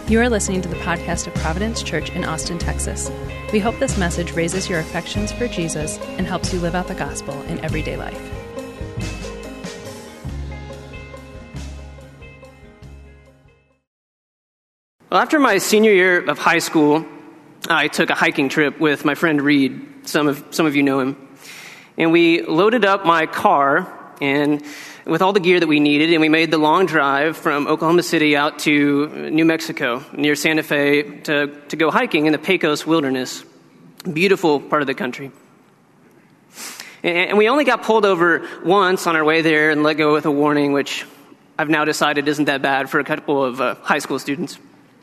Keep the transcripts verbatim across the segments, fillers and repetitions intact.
You are listening to the podcast of Providence Church in Austin, Texas. We hope this message raises your affections for Jesus and helps you live out the gospel in everyday life. Well, after my senior year of high school, I took a hiking trip with my friend Reed. Some of some of you know him. And we loaded up my car and with all the gear that we needed, and we made the long drive from Oklahoma City out to New Mexico, near Santa Fe, to, to go hiking in the Pecos Wilderness. Beautiful part of the country. And, and we only got pulled over once on our way there and let go with a warning, which I've now decided isn't that bad for a couple of uh, high school students.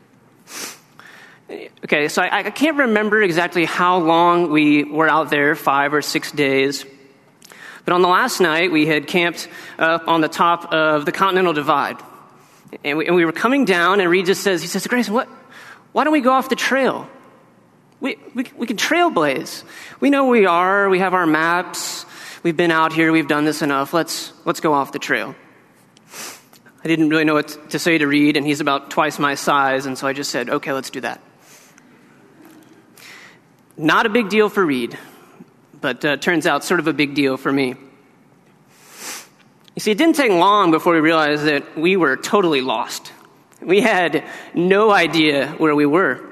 Okay, so I, I can't remember exactly how long we were out there, five or six days. But on the last night, we had camped up on the top of the Continental Divide. And we, and we were coming down, and Reed just says, he says, Grayson, what, why don't we go off the trail? We, we, we can trailblaze. We know where we are. We have our maps. We've been out here. We've done this enough. Let's, let's go off the trail. I didn't really know what to say to Reed, and he's about twice my size, and so I just said, okay, let's do that. Not a big deal for Reed, but uh, turns out sort of a big deal for me. You see, it didn't take long before we realized that we were totally lost. We had no idea where we were.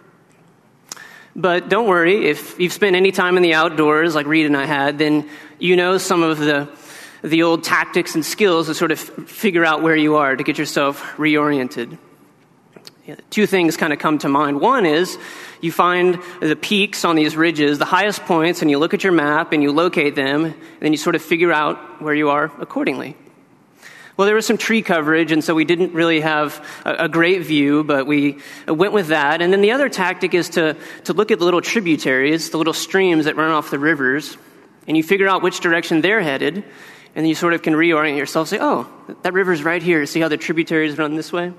But don't worry, if you've spent any time in the outdoors like Reed and I had, then you know some of the the old tactics and skills to sort of figure out where you are, to get yourself reoriented. Yeah, two things kind of come to mind. One is you find the peaks on these ridges, the highest points, and you look at your map and you locate them, and then you sort of figure out where you are accordingly. Well, there was some tree coverage, and so we didn't really have a, a great view, but we went with that. And then the other tactic is to, to look at the little tributaries, the little streams that run off the rivers, and you figure out which direction they're headed, and then you sort of can reorient yourself, say, oh, that river's right here. See how the tributaries run this way?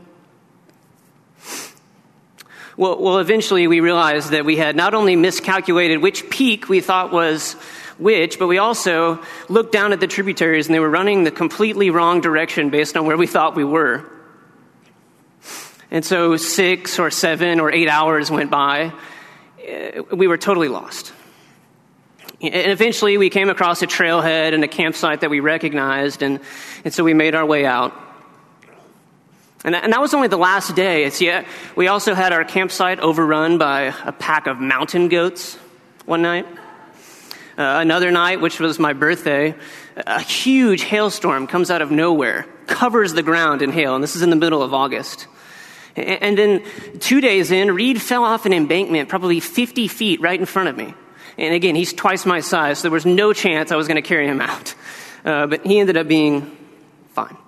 Well, well, eventually we realized that we had not only miscalculated which peak we thought was which, but we also looked down at the tributaries and they were running the completely wrong direction based on where we thought we were. And so six or seven or eight hours went by. We were totally lost. And eventually we came across a trailhead and a campsite that we recognized, and, and so we made our way out. And that, and that was only the last day. It's yet, we also had our campsite overrun by a pack of mountain goats one night. Uh, another night, which was my birthday, a huge hailstorm comes out of nowhere, covers the ground in hail, and this is in the middle of August. And, and then two days in, Reed fell off an embankment probably fifty feet right in front of me. And again, he's twice my size, so there was no chance I was going to carry him out. Uh, but he ended up being fine.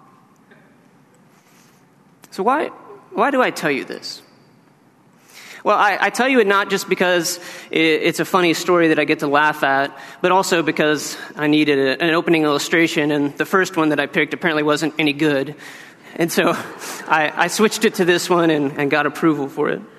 So why why do I tell you this? Well, I, I tell you it not just because it, it's a funny story that I get to laugh at, but also because I needed a, an opening illustration, and the first one that I picked apparently wasn't any good. And so I, I switched it to this one and, and got approval for it.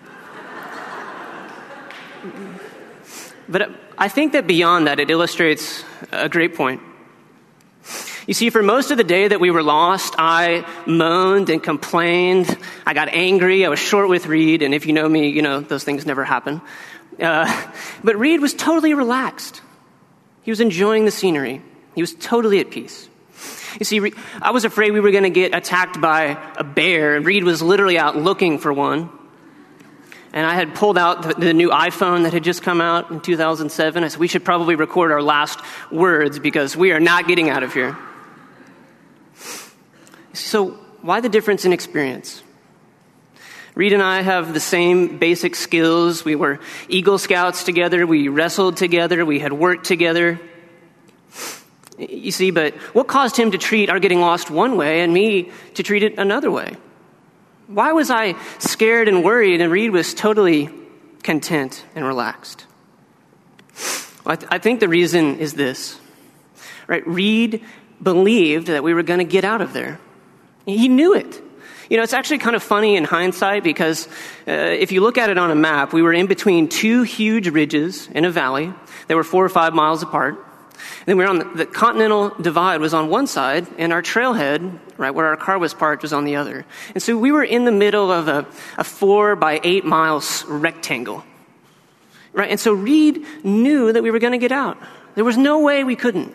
But I think that beyond that, it illustrates a great point. You see, for most of the day that we were lost, I moaned and complained. I got angry. I was short with Reed. And if you know me, you know those things never happen. Uh, but Reed was totally relaxed. He was enjoying the scenery. He was totally at peace. You see, I was afraid we were going to get attacked by a bear. And Reed was literally out looking for one. And I had pulled out the, the new iPhone that had just come out in two thousand seven. I said, we should probably record our last words because we are not getting out of here. So why the difference in experience? Reed and I have the same basic skills. We were Eagle Scouts together. We wrestled together. We had worked together. You see, but what caused him to treat our getting lost one way and me to treat it another way? Why was I scared and worried and Reed was totally content and relaxed? Well, I, th- I think the reason is this, right? Reed believed that we were going to get out of there. He knew it. You know, it's actually kind of funny in hindsight because uh, if you look at it on a map, we were in between two huge ridges in a valley that were four or five miles apart. And then we were on the, the Continental Divide was on one side, and our trailhead, right, where our car was parked, was on the other. And so we were in the middle of a, a four by eight miles rectangle, right? And so Reed knew that we were going to get out. There was no way we couldn't.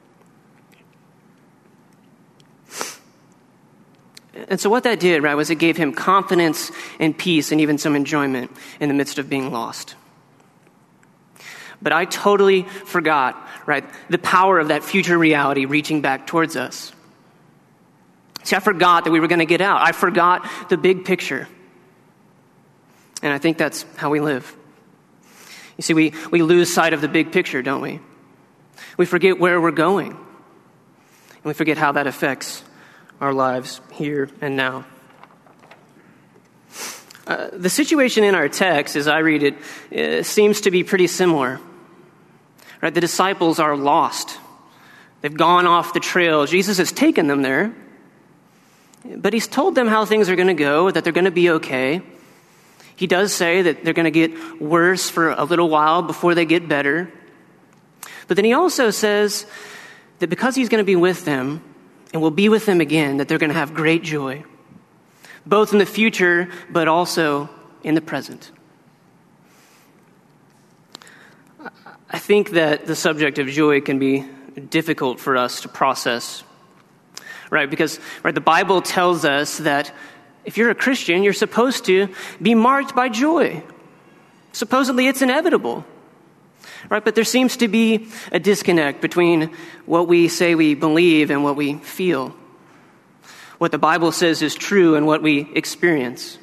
And so what that did, right, was it gave him confidence and peace and even some enjoyment in the midst of being lost. But I totally forgot, right, the power of that future reality reaching back towards us. See, I forgot that we were going to get out. I forgot the big picture. And I think that's how we live. You see, we, we lose sight of the big picture, don't we? We forget where we're going. And we forget how that affects our lives here and now. Uh, the situation in our text, as I read it, uh, seems to be pretty similar. Right? The disciples are lost. They've gone off the trail. Jesus has taken them there, but he's told them how things are going to go, that they're going to be okay. He does say that they're going to get worse for a little while before they get better. But then he also says that because he's going to be with them and will be with them again, that they're going to have great joy, both in the future, but also in the present. I think that the subject of joy can be difficult for us to process, right? Because right, the Bible tells us that if you're a Christian, you're supposed to be marked by joy. Supposedly, it's inevitable, right? But there seems to be a disconnect between what we say we believe and what we feel. What the Bible says is true and what we experience.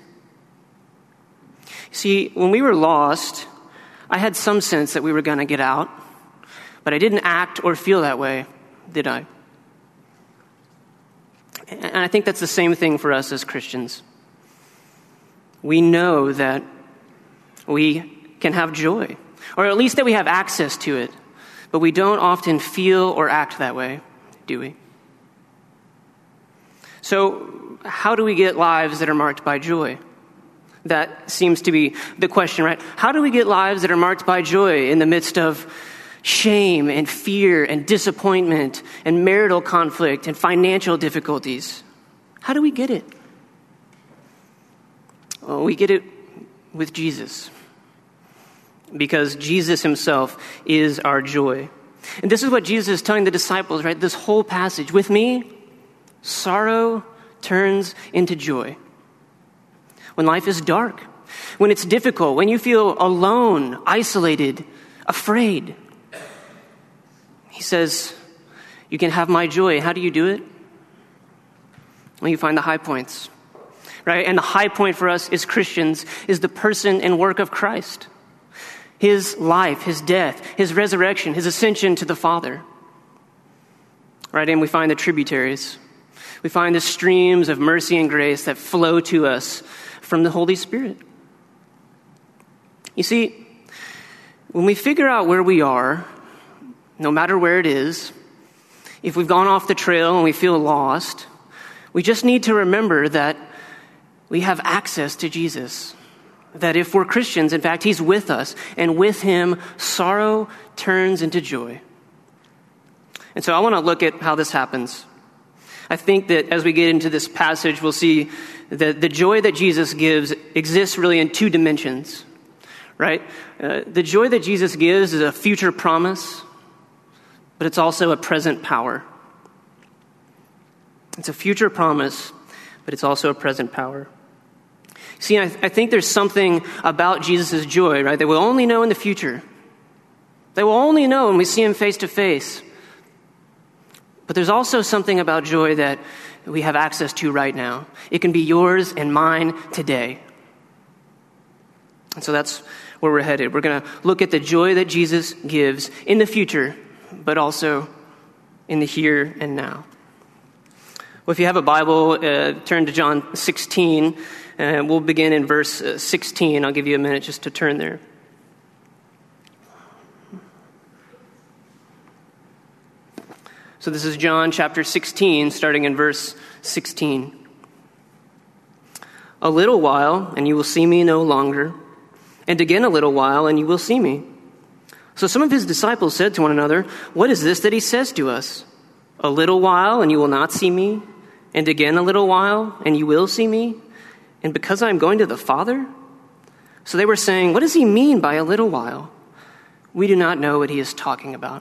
See, when we were lost, I had some sense that we were going to get out, but I didn't act or feel that way, did I? And I think that's the same thing for us as Christians. We know that we can have joy, or at least that we have access to it, but we don't often feel or act that way, do we? So, how do we get lives that are marked by joy? That seems to be the question, right? How do we get lives that are marked by joy in the midst of shame and fear and disappointment and marital conflict and financial difficulties? How do we get it? Well, we get it with Jesus, because Jesus himself is our joy. And this is what Jesus is telling the disciples, right? This whole passage. With me, sorrow turns into joy. When life is dark, when it's difficult, when you feel alone, isolated, afraid. He says, you can have my joy. How do you do it? Well, you find the high points, right? And the high point for us as Christians is the person and work of Christ. His life, his death, his resurrection, his ascension to the Father. Right? And we find the tributaries. We find the streams of mercy and grace that flow to us from the Holy Spirit. You see, when we figure out where we are, no matter where it is, if we've gone off the trail and we feel lost, we just need to remember that we have access to Jesus. That if we're Christians, in fact, he's with us, and with him, sorrow turns into joy. And so I want to look at how this happens. I think that as we get into this passage, we'll see that the joy that Jesus gives exists really in two dimensions, right? Uh, the joy that Jesus gives is a future promise, but it's also a present power. It's a future promise, but it's also a present power. See, I, I think there's something about Jesus' joy, right, that we'll only know in the future. That we'll only know when we see him face to face. But there's also something about joy that we have access to right now. It can be yours and mine today. And so that's where we're headed. We're going to look at the joy that Jesus gives in the future, but also in the here and now. Well, if you have a Bible, uh, turn to John sixteen, and we'll begin in verse sixteen. I'll give you a minute just to turn there. So this is John chapter sixteen, starting in verse sixteen. A little while, and you will see me no longer. And again a little while, and you will see me. So some of his disciples said to one another, "What is this that he says to us? A little while and you will not see me, and again a little while and you will see me, and because I am going to the Father?" So they were saying, "What does he mean by a little while? We do not know what he is talking about."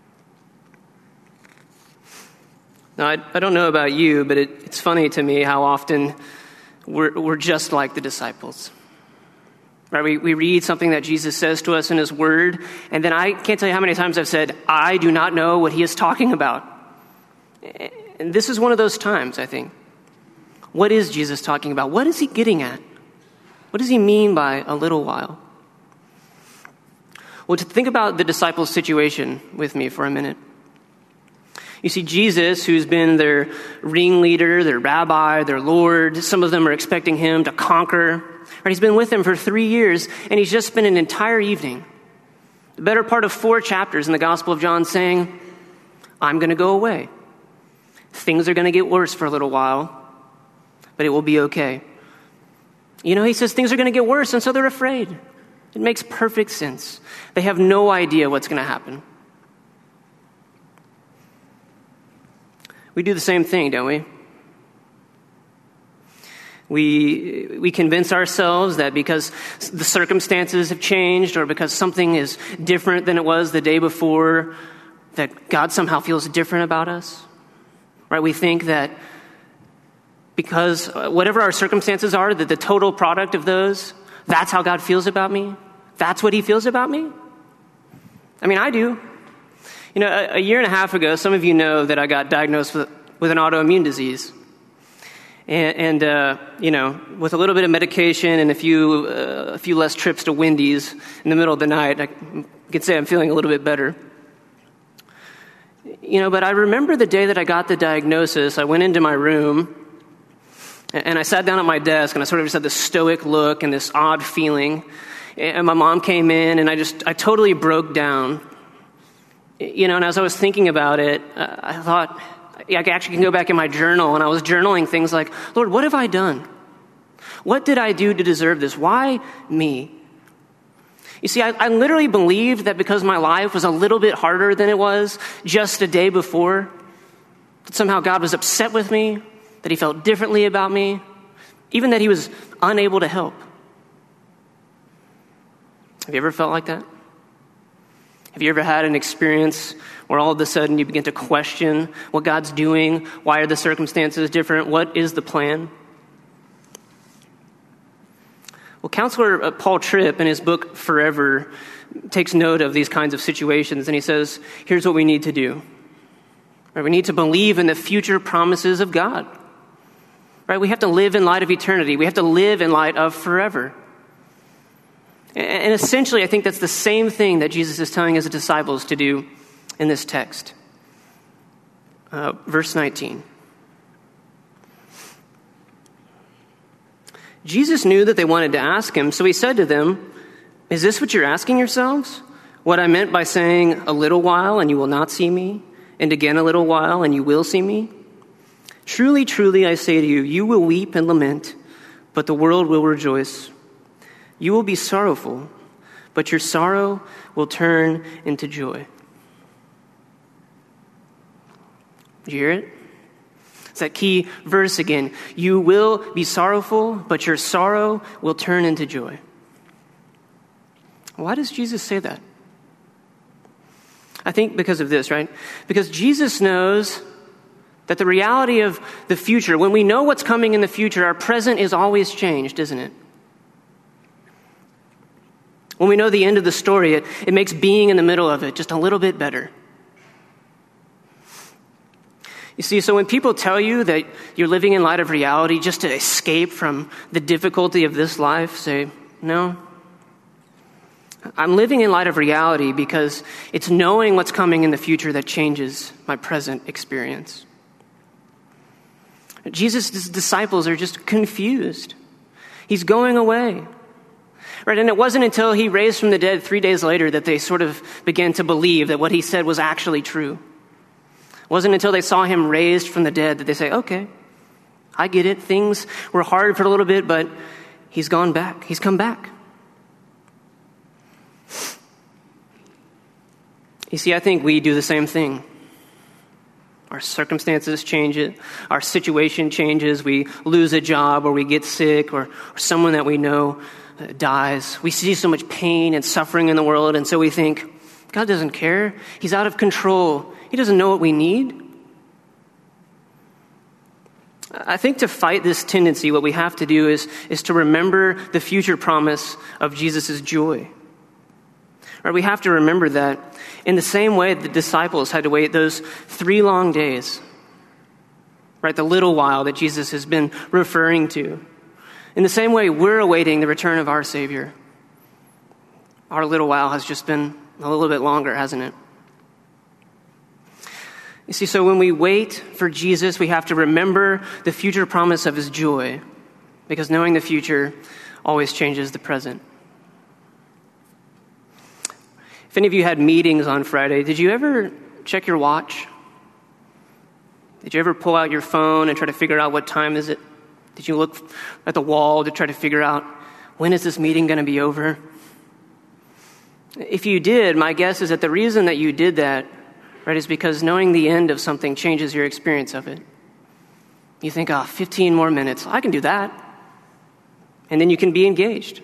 Now, I, I don't know about you, but it, it's funny to me how often we're, we're just like the disciples. Right? We, we read something that Jesus says to us in his word, and then I can't tell you how many times I've said, "I do not know what he is talking about." And this is one of those times, I think. What is Jesus talking about? What is he getting at? What does he mean by a little while? Well, to think about the disciples' situation with me for a minute. You see, Jesus, who's been their ringleader, their rabbi, their Lord, some of them are expecting him to conquer. Right? He's been with them for three years, and he's just spent an entire evening, the better part of four chapters in the Gospel of John, saying, "I'm going to go away. Things are going to get worse for a little while, but it will be okay." You know, he says things are going to get worse, and so they're afraid. It makes perfect sense. They have no idea what's going to happen. We do the same thing, don't we? We we convince ourselves that because the circumstances have changed or because something is different than it was the day before, that God somehow feels different about us. Right? We think that because whatever our circumstances are, that the total product of those, that's how God feels about me. That's what he feels about me. I mean, I do. You know, a, a year and a half ago, some of you know that I got diagnosed with, with an autoimmune disease. And, and uh, you know, with a little bit of medication and a few uh, a few less trips to Wendy's in the middle of the night, I can say I'm feeling a little bit better. You know, but I remember the day that I got the diagnosis, I went into my room and, and I sat down at my desk and I sort of just had this stoic look and this odd feeling. And my mom came in and I just, I totally broke down. You know, and as I was thinking about it, uh, I thought, I actually can go back in my journal, and I was journaling things like, "Lord, what have I done? What did I do to deserve this? Why me?" You see, I, I literally believed that because my life was a little bit harder than it was just a day before, that somehow God was upset with me, that he felt differently about me, even that he was unable to help. Have you ever felt like that? Have you ever had an experience where all of a sudden you begin to question what God's doing? Why are the circumstances different? What is the plan? Well, Counselor Paul Tripp, in his book Forever, takes note of these kinds of situations, and he says, here's what we need to do. Right? We need to believe in the future promises of God. Right? We have to live in light of eternity. We have to live in light of forever. And essentially, I think that's the same thing that Jesus is telling his disciples to do in this text. Uh, verse nineteen. Jesus knew that they wanted to ask him, so he said to them, "Is this what you're asking yourselves? What I meant by saying, 'A little while and you will not see me,' and again a little while and you will see me? Truly, truly, I say to you, you will weep and lament, but the world will rejoice. You will be sorrowful, but your sorrow will turn into joy." Did you hear it? It's that key verse again. You will be sorrowful, but your sorrow will turn into joy. Why does Jesus say that? I think because of this, right? Because Jesus knows that the reality of the future, when we know what's coming in the future, our present is always changed, isn't it? When we know the end of the story, it, it makes being in the middle of it just a little bit better. You see, so when people tell you that you're living in light of reality just to escape from the difficulty of this life, say, no. I'm living in light of reality because it's knowing what's coming in the future that changes my present experience. Jesus' disciples are just confused. He's going away. Right, and it wasn't until he raised from the dead three days later that they sort of began to believe that what he said was actually true. It wasn't until they saw him raised from the dead that they say, okay, I get it. Things were hard for a little bit, but he's gone back. He's come back. You see, I think we do the same thing. Our circumstances change it. Our situation changes. We lose a job, or we get sick, or, or someone that we know uh, dies. We see so much pain and suffering in the world, and so we think, God doesn't care. He's out of control. He doesn't know what we need. I think to fight this tendency, what we have to do is, is to remember the future promise of Jesus' joy. Right, we have to remember that in the same way the disciples had to wait those three long days, right, the little while that Jesus has been referring to. In the same way we're awaiting the return of our Savior. Our little while has just been a little bit longer, hasn't it? You see, so when we wait for Jesus, we have to remember the future promise of his joy, because knowing the future always changes the present. If any of you had meetings on Friday, did you ever check your watch? Did you ever pull out your phone and try to figure out what time is it? Did you look at the wall to try to figure out, when is this meeting going to be over? If you did, my guess is that the reason that you did that, right, is because knowing the end of something changes your experience of it. You think, oh, fifteen more minutes, I can do that. And then you can be engaged.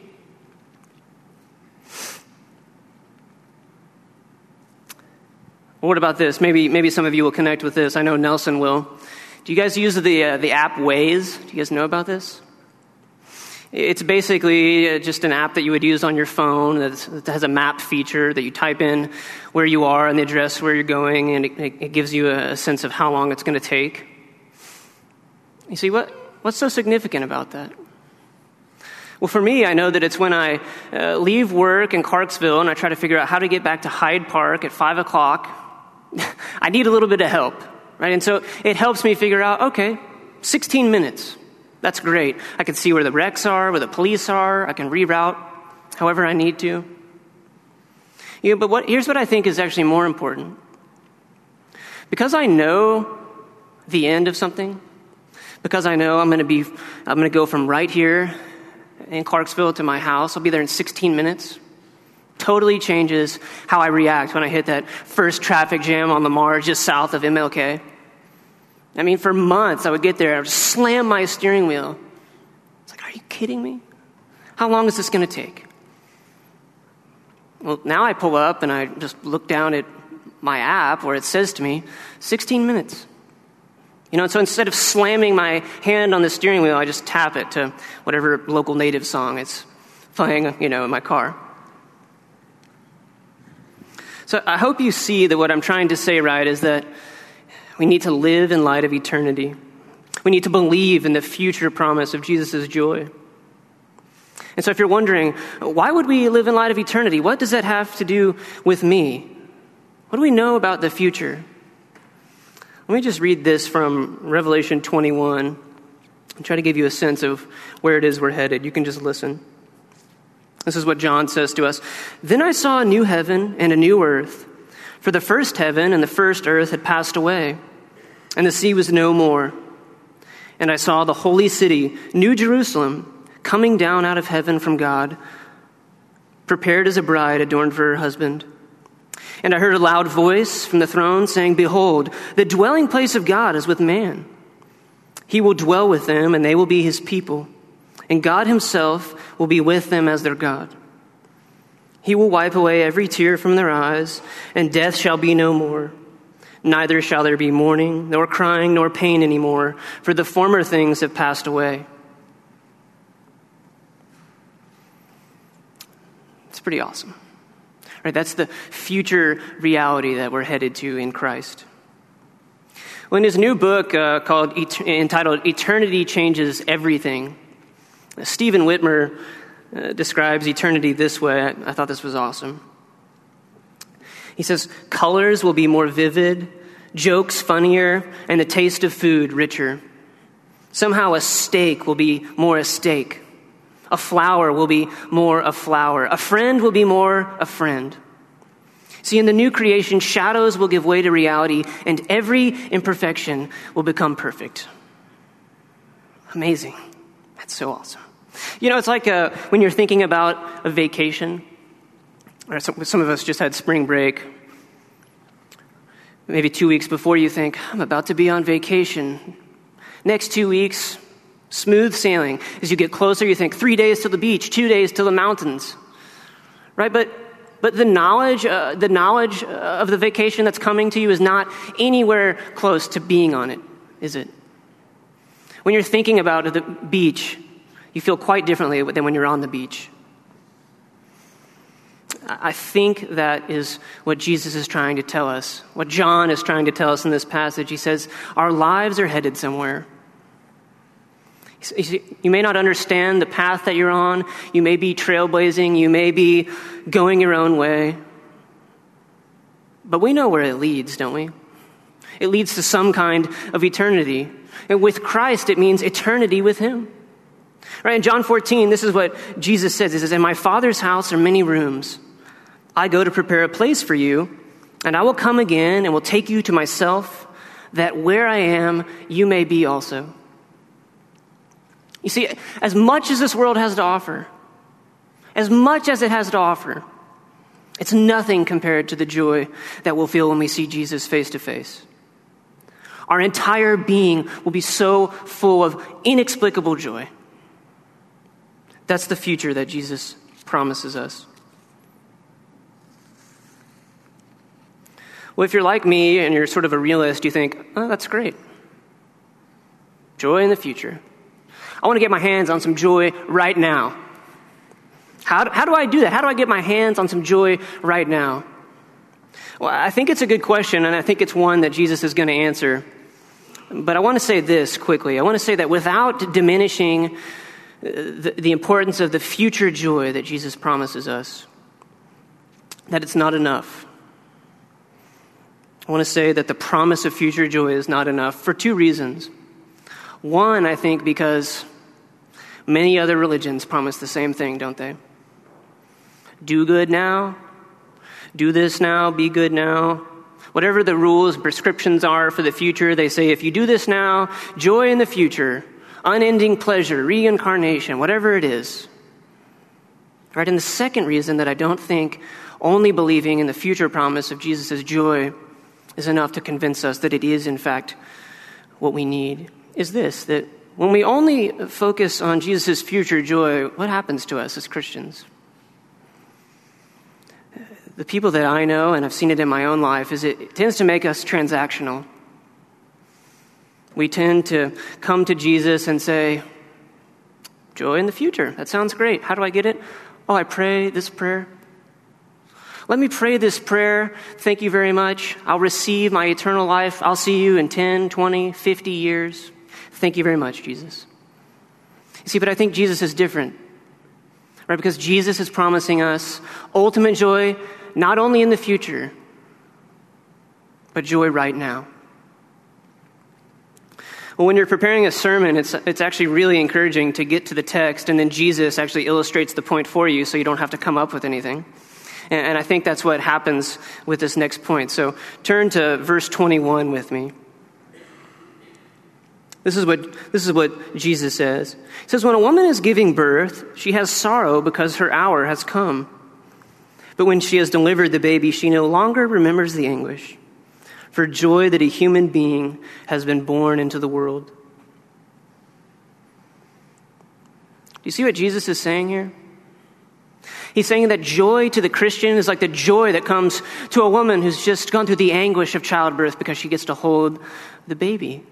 Well, what about this? Maybe maybe some of you will connect with this. I know Nelson will. Do you guys use the uh, the app Waze? Do you guys know about this? It's basically just an app that you would use on your phone that's, that has a map feature that you type in where you are and the address where you're going, and it, it gives you a sense of how long it's going to take. You see, what what's so significant about that? Well, for me, I know that it's when I uh, leave work in Clarksville and I try to figure out how to get back to Hyde Park at five o'clock. I need a little bit of help, right? And so it helps me figure out, okay, sixteen minutes. That's great. I can see where the wrecks are, where the police are. I can reroute however I need to. You know, but what, here's what I think is actually more important. Because I know the end of something, because I know I'm going to be, I'm going to go from right here in Clarksville to my house. I'll be there in sixteen minutes. Totally changes how I react when I hit that first traffic jam on Lamar just south of M L K. I mean, for months I would get there, I would slam my steering wheel. It's like, are you kidding me? How long is this going to take? Well, now I pull up and I just look down at my app where it says to me, sixteen minutes. You know, and so instead of slamming my hand on the steering wheel, I just tap it to whatever local native song it's playing, you know, in my car. So I hope you see that what I'm trying to say, right, is that we need to live in light of eternity. We need to believe in the future promise of Jesus' joy. And so if you're wondering, why would we live in light of eternity? What does that have to do with me? What do we know about the future? Let me just read this from Revelation twenty-one and try to give you a sense of where it is we're headed. You can just listen. This is what John says to us. Then I saw a new heaven and a new earth, for the first heaven and the first earth had passed away, and the sea was no more. And I saw the holy city, New Jerusalem, coming down out of heaven from God, prepared as a bride adorned for her husband. And I heard a loud voice from the throne saying, Behold, the dwelling place of God is with man. He will dwell with them, and they will be his people. And God himself will be with them as their God. He will wipe away every tear from their eyes, and death shall be no more. Neither shall there be mourning, nor crying, nor pain anymore, for the former things have passed away. It's pretty awesome. Right, that's the future reality that we're headed to in Christ. Well, in his new book uh, called entitled Eternity Changes Everything, Stephen Whitmer uh, describes eternity this way. I, I thought this was awesome. He says, colors will be more vivid, jokes funnier, and the taste of food richer. Somehow a steak will be more a steak. A flower will be more a flower. A friend will be more a friend. See, in the new creation, shadows will give way to reality, and every imperfection will become perfect. Amazing. That's so awesome. You know, it's like uh, when you're thinking about a vacation, or some, some of us just had spring break. Maybe two weeks before you think, I'm about to be on vacation. Next two weeks, smooth sailing. As you get closer, you think three days to the beach, two days to the mountains. Right? But but the knowledge, uh, the knowledge of the vacation that's coming to you is not anywhere close to being on it, is it? When you're thinking about the beach, you feel quite differently than when you're on the beach. I think that is what Jesus is trying to tell us, what John is trying to tell us in this passage. He says, our lives are headed somewhere. You may not understand the path that you're on. You may be trailblazing. You may be going your own way. But we know where it leads, don't we? It leads to some kind of eternity. And with Christ, it means eternity with him. Right? In John fourteen, this is what Jesus says. He says, in my Father's house are many rooms. I go to prepare a place for you, and I will come again and will take you to myself, that where I am, you may be also. You see, as much as this world has to offer, as much as it has to offer, it's nothing compared to the joy that we'll feel when we see Jesus face to face. Our entire being will be so full of inexplicable joy. That's the future that Jesus promises us. Well, if you're like me and you're sort of a realist, you think, oh, that's great. Joy in the future. I want to get my hands on some joy right now. How do, how do I do that? How do I get my hands on some joy right now? Well, I think it's a good question, and I think it's one that Jesus is going to answer. But I want to say this quickly. I want to say that without diminishing the, the importance of the future joy that Jesus promises us, that it's not enough. I want to say that the promise of future joy is not enough for two reasons. One, I think, because many other religions promise the same thing, don't they? Do good now. Do this now. Be good now. Whatever the rules, prescriptions are for the future, they say if you do this now, joy in the future, unending pleasure, reincarnation, whatever it is. Right? And the second reason that I don't think only believing in the future promise of Jesus' joy is enough to convince us that it is, in fact, what we need, is this, that when we only focus on Jesus' future joy, what happens to us as Christians? The people that I know, and I've seen it in my own life, is it, it tends to make us transactional. We tend to come to Jesus and say, joy in the future, that sounds great. How do I get it? Oh, I pray this prayer. Let me pray this prayer. Thank you very much. I'll receive my eternal life. I'll see you in ten, twenty, fifty years. Thank you very much, Jesus. You see, but I think Jesus is different, right? Because Jesus is promising us ultimate joy, not only in the future, but joy right now. Well, when you're preparing a sermon, it's it's actually really encouraging to get to the text, and then Jesus actually illustrates the point for you so you don't have to come up with anything. And, and I think that's what happens with this next point. So turn to verse twenty-one with me. This is what this is what Jesus says. He says, when a woman is giving birth, she has sorrow because her hour has come. But when she has delivered the baby, she no longer remembers the anguish for joy that a human being has been born into the world. Do you see what Jesus is saying here? He's saying that joy to the Christian is like the joy that comes to a woman who's just gone through the anguish of childbirth because she gets to hold the baby.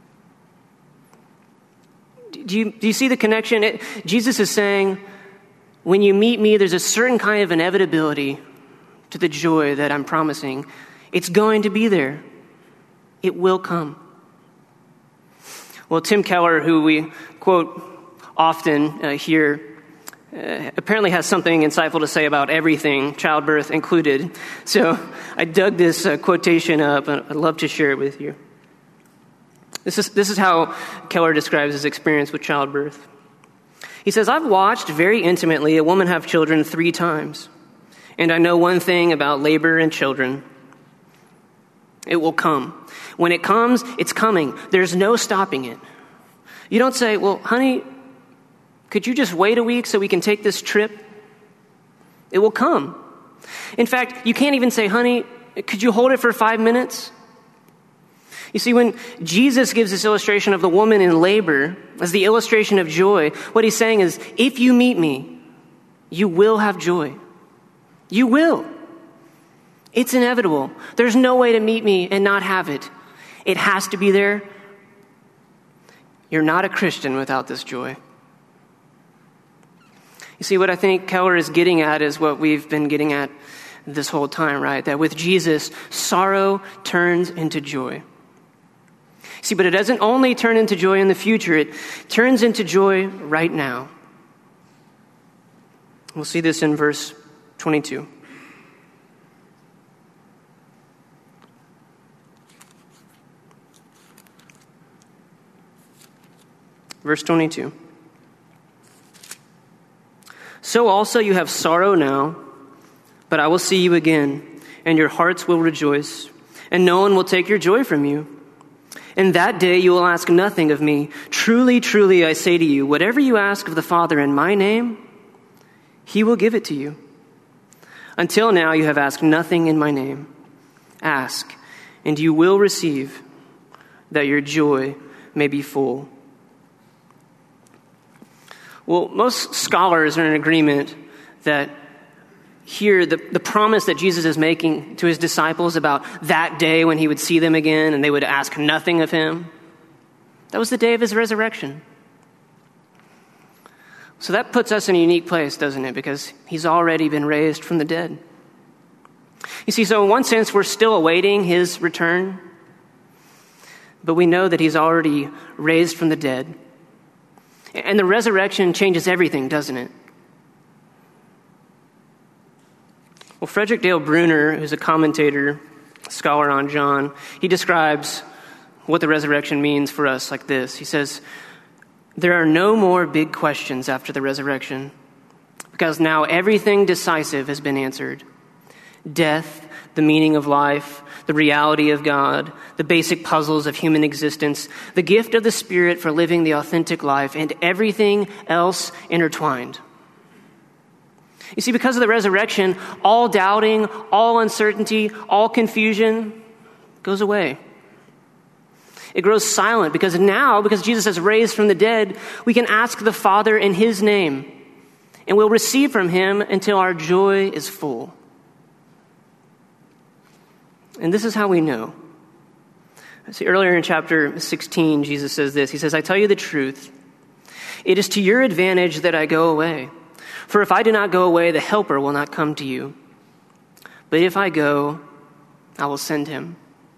Do you, do you see the connection? It, Jesus is saying, when you meet me, there's a certain kind of inevitability to the joy that I'm promising. It's going to be there. It will come. Well, Tim Keller, who we quote often uh, here, uh, apparently has something insightful to say about everything, childbirth included. So I dug this uh, quotation up, and I'd love to share it with you. This is, this is how Keller describes his experience with childbirth. He says, I've watched very intimately a woman have children three times, and I know one thing about labor and children. It will come. When it comes, it's coming. There's no stopping it. You don't say, well, honey, could you just wait a week so we can take this trip? It will come. In fact, you can't even say, honey, could you hold it for five minutes? You see, when Jesus gives this illustration of the woman in labor as the illustration of joy, what he's saying is, if you meet me, you will have joy. You will. It's inevitable. There's no way to meet me and not have it. It has to be there. You're not a Christian without this joy. You see, what I think Keller is getting at is what we've been getting at this whole time, right? That with Jesus, sorrow turns into joy. See, but it doesn't only turn into joy in the future, it turns into joy right now. We'll see this in verse twenty-two. Verse twenty-two. So also you have sorrow now, but I will see you again, and your hearts will rejoice, and no one will take your joy from you. In that day you will ask nothing of me. Truly, truly, I say to you, whatever you ask of the Father in my name, he will give it to you. Until now you have asked nothing in my name. Ask, and you will receive, that your joy may be full. Well, most scholars are in agreement that here the, the promise that Jesus is making to his disciples about that day when he would see them again and they would ask nothing of him, that was the day of his resurrection. So that puts us in a unique place, doesn't it? Because he's already been raised from the dead. You see, so in one sense, we're still awaiting his return, but we know that he's already raised from the dead. And the resurrection changes everything, doesn't it? Well, Frederick Dale Bruner, who's a commentator, scholar on John, he describes what the resurrection means for us like this. He says, there are no more big questions after the resurrection, because now everything decisive has been answered. Death, the meaning of life, the reality of God, the basic puzzles of human existence, the gift of the Spirit for living the authentic life, and everything else intertwined. You see, because of the resurrection, all doubting, all uncertainty, all confusion goes away. It grows silent because now, because Jesus has raised from the dead, we can ask the Father in his name, and we'll receive from him until our joy is full. And this is how we know. See, earlier in chapter sixteen, Jesus says this. He says, I tell you the truth. It is to your advantage that I go away. For if I do not go away, the Helper will not come to you. But if I go, I will send him.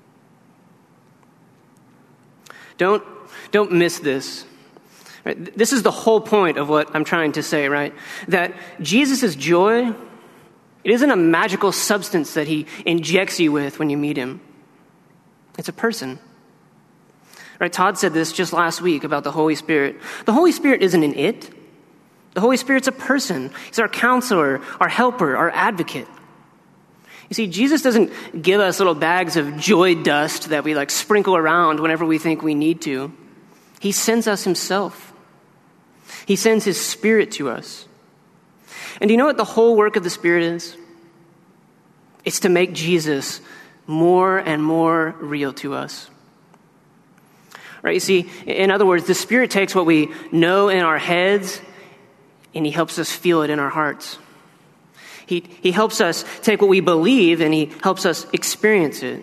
Don't, don't miss this. Right? This is the whole point of what I'm trying to say, right? That Jesus' joy, it isn't a magical substance that he injects you with when you meet him. It's a person. Right? Todd said this just last week about the Holy Spirit. The Holy Spirit isn't an it. The Holy Spirit's a person. He's our counselor, our helper, our advocate. You see, Jesus doesn't give us little bags of joy dust that we like sprinkle around whenever we think we need to. He sends us himself. He sends his Spirit to us. And do you know what the whole work of the Spirit is? It's to make Jesus more and more real to us. Right? You see, in other words, the Spirit takes what we know in our heads and he helps us feel it in our hearts. He, he helps us take what we believe and he helps us experience it.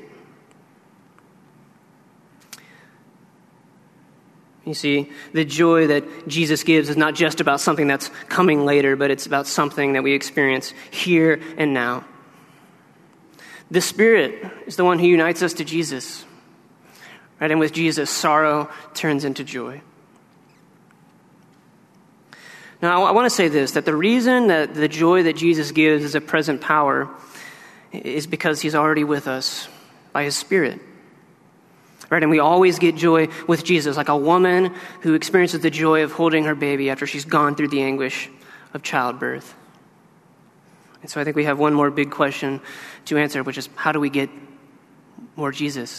You see, the joy that Jesus gives is not just about something that's coming later, but it's about something that we experience here and now. The Spirit is the one who unites us to Jesus. Right? And with Jesus, sorrow turns into joy. Now, I want to say this, that the reason that the joy that Jesus gives is a present power is because he's already with us by his Spirit. Right? And we always get joy with Jesus, like a woman who experiences the joy of holding her baby after she's gone through the anguish of childbirth. And so I think we have one more big question to answer, which is, how do we get more Jesus?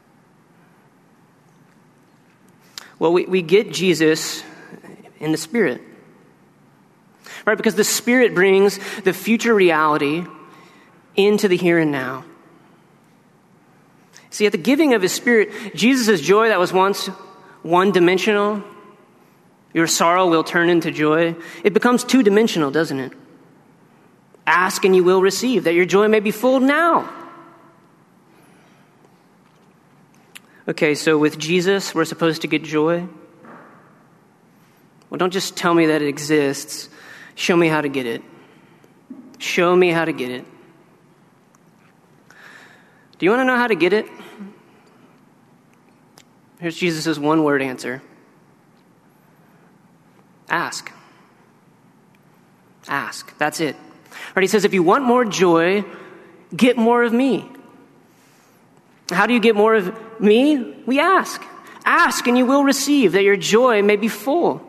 Well, we, we get Jesus in the Spirit. Right? Because the Spirit brings the future reality into the here and now. See, at the giving of his Spirit, Jesus' joy that was once one-dimensional, your sorrow will turn into joy. It becomes two-dimensional, doesn't it? Ask and you will receive, that your joy may be full now. Okay, so with Jesus, we're supposed to get joy. Well, don't just tell me that it exists. Show me how to get it. Show me how to get it. Do you want to know how to get it? Here's Jesus' one-word answer. Ask. Ask. That's it. Right, he says, if you want more joy, get more of me. How do you get more of me? We ask. Ask and you will receive, that your joy may be full.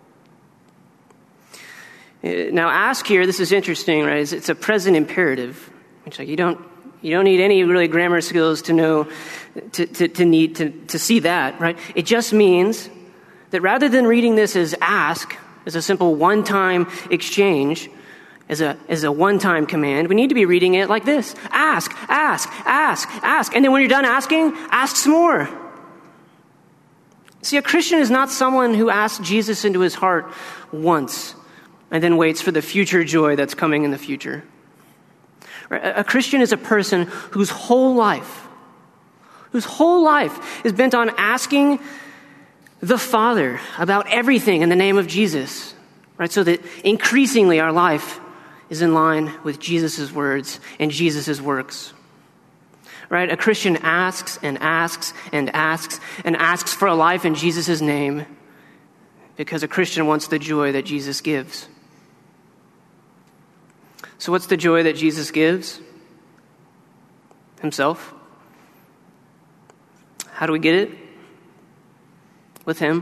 Now, ask here, this is interesting, right? It's, it's a present imperative. It's like you don't you don't need any really grammar skills to know to, to, to need to, to see that, right? It just means that rather than reading this as ask, as a simple one-time exchange, as a as a one-time command, we need to be reading it like this. Ask, ask, ask, ask. And then when you're done asking, ask some more. See, a Christian is not someone who asks Jesus into his heart once and then waits for the future joy that's coming in the future. A Christian is a person whose whole life, whose whole life is bent on asking the Father about everything in the name of Jesus, right? So that increasingly our life is in line with Jesus' words and Jesus' works. Right? A Christian asks and asks and asks and asks for a life in Jesus' name because a Christian wants the joy that Jesus gives. So what's the joy that Jesus gives? Himself. How do we get it? With him.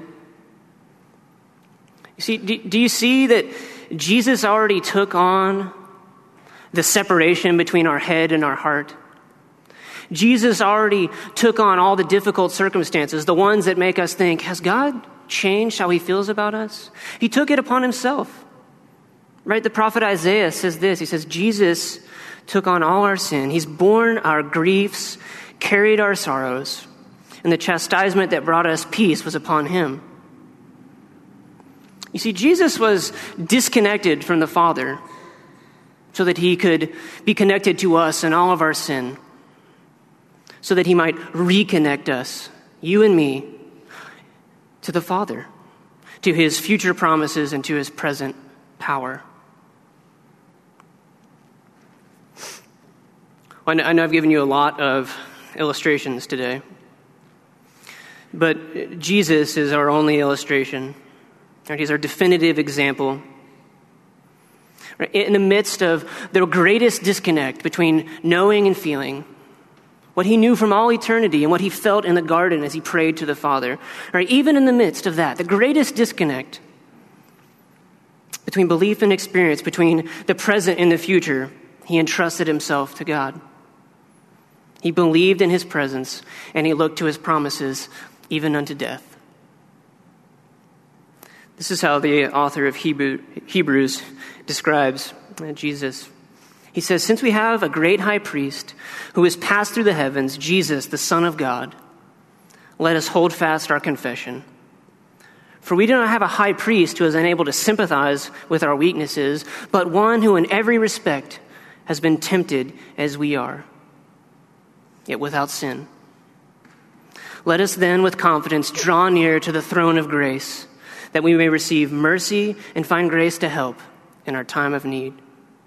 You see, do, do you see that Jesus already took on the separation between our head and our heart? Jesus already took on all the difficult circumstances, the ones that make us think, has God changed how he feels about us? He took it upon himself. Right? The prophet Isaiah says this. He says, Jesus took on all our sin. He's borne our griefs, carried our sorrows, and the chastisement that brought us peace was upon him. You see, Jesus was disconnected from the Father so that he could be connected to us in all of our sin, so that he might reconnect us, you and me, to the Father, to his future promises and to his present power. I know I've given you a lot of illustrations today, but Jesus is our only illustration. He's our definitive example. In the midst of the greatest disconnect between knowing and feeling, what he knew from all eternity and what he felt in the garden as he prayed to the Father, right? Even in the midst of that, the greatest disconnect between belief and experience, between the present and the future, he entrusted himself to God. He believed in his presence, and he looked to his promises, even unto death. This is how the author of Hebrew, Hebrews describes Jesus. He says, since we have a great high priest who has passed through the heavens, Jesus, the Son of God, let us hold fast our confession. For we do not have a high priest who is unable to sympathize with our weaknesses, but one who in every respect has been tempted as we are, yet without sin. Let us then with confidence draw near to the throne of grace, that we may receive mercy and find grace to help in our time of need.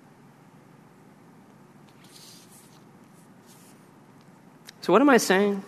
So what am I saying?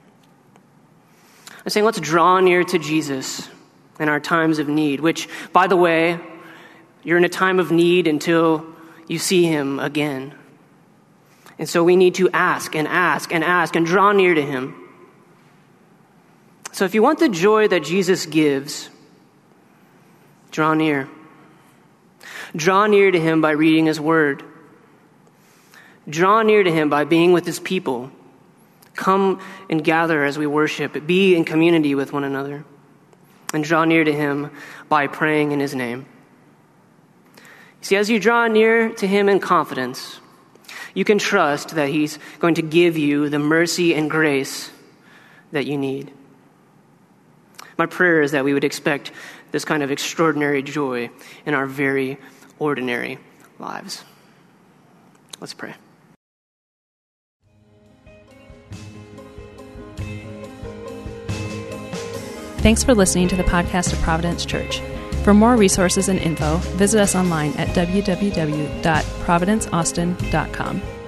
I'm saying let's draw near to Jesus in our times of need, which, by the way, you're in a time of need until you see him again. And so we need to ask and ask and ask and draw near to him. So if you want the joy that Jesus gives, draw near. Draw near to him by reading his word. Draw near to him by being with his people. Come and gather as we worship. Be in community with one another. And draw near to him by praying in his name. See, as you draw near to him in confidence, You can trust that he's going to give you the mercy and grace that you need. My prayer is that we would expect this kind of extraordinary joy in our very ordinary lives. Let's pray. Thanks for listening to the podcast of Providence Church. For more resources and info, visit us online at w w w dot providence austin dot com.